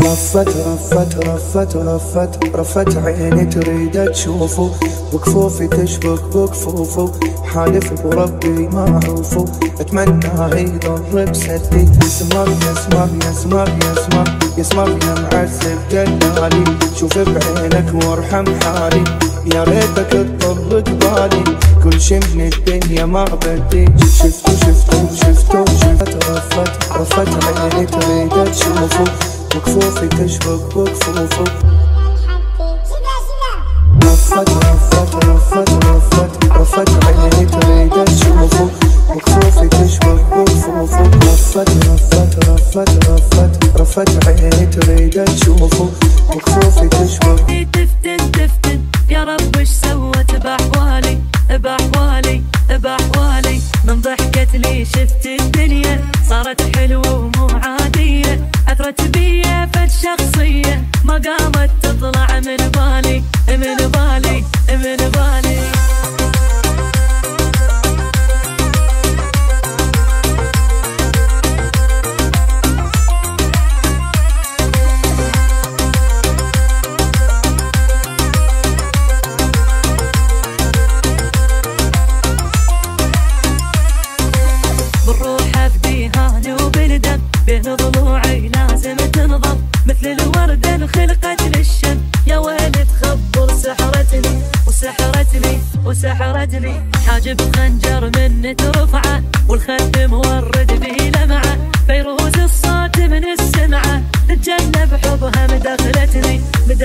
رفت عيني تريد تشوفه، بكفوفي تشبك بكفوفه، حالف بربي ما اعوفه، اتمنى يضر بسدي. يسمر يا معذب دلالي، شوف بعينك وارحم حالي، يا ريتك تضر قبالي، كل شي من الدنيا ما بدي. شفتو رفت عيني تريد تشوفه، بكفوفي تشبك بكفوفه. رفت عيني تريد تشوفه، بكفوفي تشبك بكفوفه. رفت عيني تريد تشوفه، بكفوفي تشبك. تفتن يا رب وش سوت بأحوالي من ضحكت لي شفت الدنيا صارت حلوة ومو عادية، أثرت بيا فد شخصية ما قامت تطلع من بالي. بالروح أفديها وبالدم بين ضلوعي لازم تنضم، مثل الوردة انخلقت للشم، يا ويل تخبر وسحرتني حاجب خنجر من ترفعه، والخد مورد به لمعه، فيروز الصوت من السمعه، تتجنب حبها مدخلتني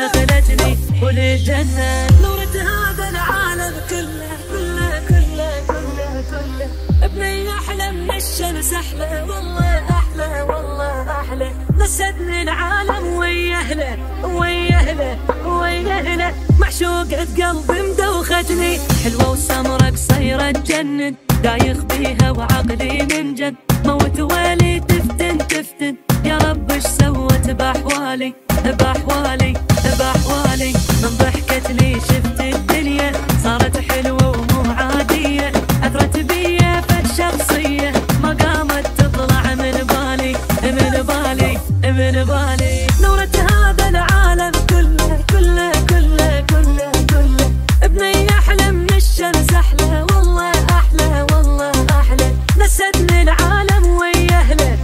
وللجنة. نورت هذا العالم كله ابني أحلى من الشمس، أحلى والله أحلى، نسدني العالم ويا أهله معشوقة قلبي مدوختني، حلوة وسمرة قصيرة تجنن، دايخ بيها وعقلي من جد، موت ويلي تفتن يا رب اش سوت بأحوالي من ضحكت لي شفت الدنيا صارت حلوة ومو عادية، أثرت بيا فد شخصية ما قامت تطلع من بالي. نورت هذا العالم كله ابني أحلى من الشمس، أحلى والله أحلى، نسدني العالم ويا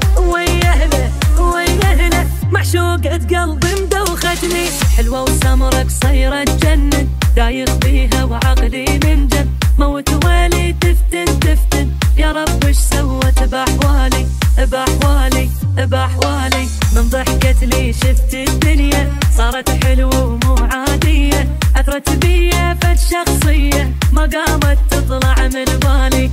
أهله معشوقة قلبي مدوختني، حلوة وسمرة قصيرة تجنن، دايخ بيها وعقلي من جد، موت ويلي تفتن يا رب اش سوت بأحوالي من ضحكت لي شفت الدنيا صارت حلوة ومو عادية، أثرت بيا فد شخصية ما قامت تطلع من بالي.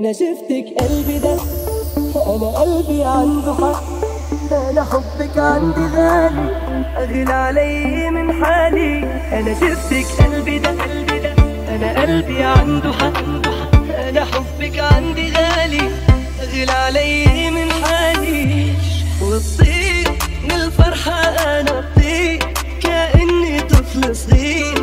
انا شفتك قلبي ده، انا قلبي عنده حق، انا حبك عندي غالي اغلى علي من حالي. انا شفتك قلبي ده، انا قلبي عنده حق، انا حبك عندي غالي اغلى علي من حالي. وتطير من الفرحة انا اطير كأني طفل صغير،